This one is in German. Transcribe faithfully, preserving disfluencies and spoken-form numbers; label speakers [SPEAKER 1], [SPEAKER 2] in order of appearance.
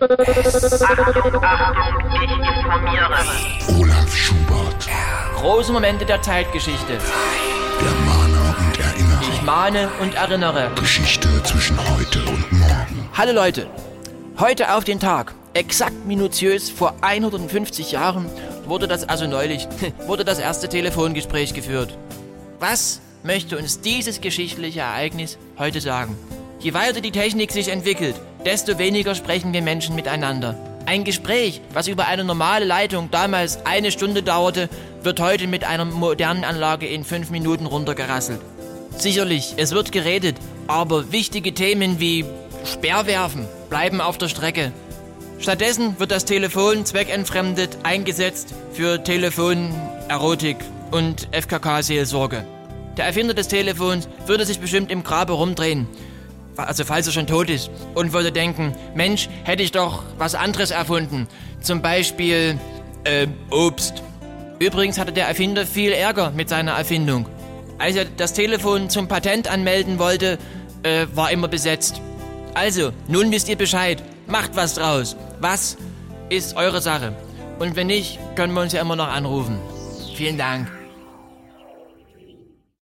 [SPEAKER 1] Achtung, Achtung, ich informiere.
[SPEAKER 2] Olaf Schubert.
[SPEAKER 3] Große Momente der Zeitgeschichte.
[SPEAKER 2] Der Mahner und Erinnerer.
[SPEAKER 3] Ich mahne und erinnere.
[SPEAKER 2] Geschichte zwischen heute und morgen.
[SPEAKER 3] Hallo Leute, heute auf den Tag, exakt minutiös vor hundertfünfzig Jahren, wurde das, also neulich, wurde das erste Telefongespräch geführt. Was möchte uns dieses geschichtliche Ereignis heute sagen? Je weiter die Technik sich entwickelt, desto weniger sprechen wir Menschen miteinander. Ein Gespräch, was über eine normale Leitung damals eine Stunde dauerte, wird heute mit einer modernen Anlage in fünf Minuten runtergerasselt. Sicherlich, es wird geredet, aber wichtige Themen wie Speerwerfen bleiben auf der Strecke. Stattdessen wird das Telefon zweckentfremdet eingesetzt für Telefonerotik und F K K-Seelsorge. Der Erfinder des Telefons würde sich bestimmt im Grabe rumdrehen, also falls er schon tot ist, und würde denken, Mensch, hätte ich doch was anderes erfunden, zum Beispiel äh, Obst. Übrigens hatte der Erfinder viel Ärger mit seiner Erfindung. Als er das Telefon zum Patent anmelden wollte, äh, war immer besetzt. Also, nun wisst ihr Bescheid, macht was draus. Was ist eure Sache? Und wenn nicht, können wir uns ja immer noch anrufen. Vielen Dank.